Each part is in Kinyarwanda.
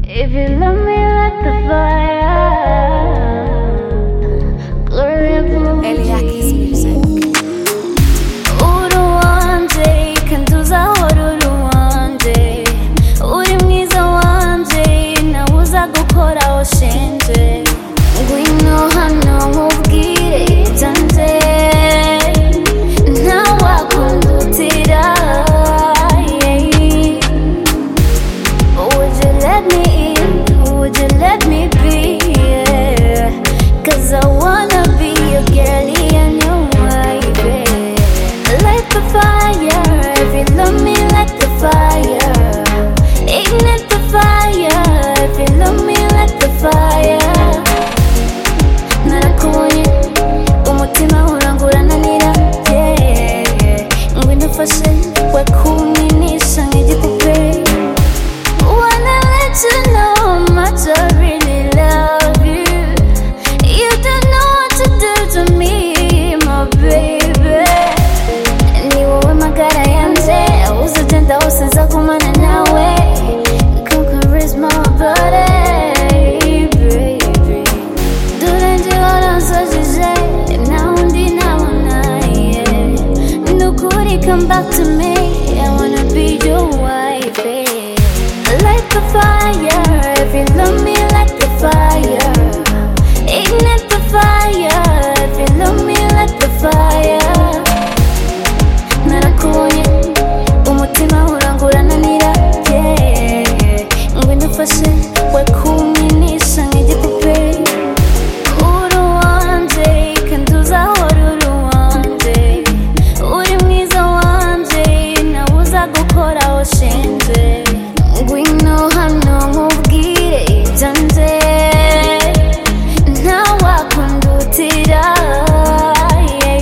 If you love me like the fire, Gloria Blue Eliakis Music. Uri wanje kanduza uri wanje uri mwiza wanje nawuza gukora oshenje ngwino hano nkubwire ibyanje ntawakundutira Would you let me in? Would you let me be? Yeah. 'Cause I wanna be your girlie and your wife. Light the fire, if you love me like the fire. Ignite the fire, if you love me like the fire. Narakubonye umutima urangurananira, yeah. Ngwino ufashe wakuminisha nk'igipupe. Wanna let you know how much I really love you. You don't know what to do to me, my baby. Ni wowe magara yanje, uzagenda hose nzakumana nawe. Come caress my body, baby. Dore nje waransajije, naho undi nabona, yeah. Nukuri come back to me, I wanna be your wife, yeah. Light the fire, if you love me like the fire. Ignite the fire, if you love me like the fire. Narakubonye umutima urangurananira, yeah. Ngwino ufashe wakuminisha nk'igipupe. Uri wanje kanduza uri wanje uri mwiza wanje nawuza gukora oshenje ngwino hano nkubwire ibyanje ntawakundutira, yeah.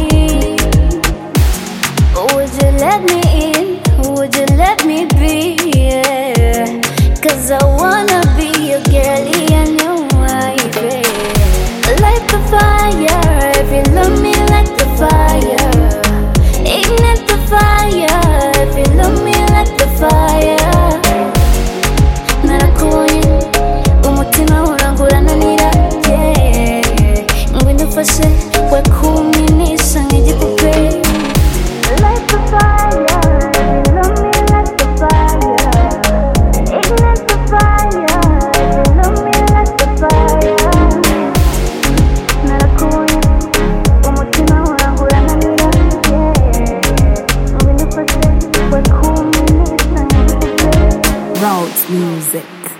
Would you let me in? Would you let me be? Yeah. 'Cause I wanna be your girlie and your wife, yeah. Light the fire, if you love me like the fire. Ignite the fire, if you love me like the fire. Narakubonye umutima urangurananira, yeah. Ngwino ufashe wakuminisha nk'igipupe. Light the fire, if you love me like the fire. Ignite the fire, if you love me like the fire. Narakubonye umutima urangurananira, yeah. Ngwino ufashe wakuminisha nk'igipupe. Rhodes Music.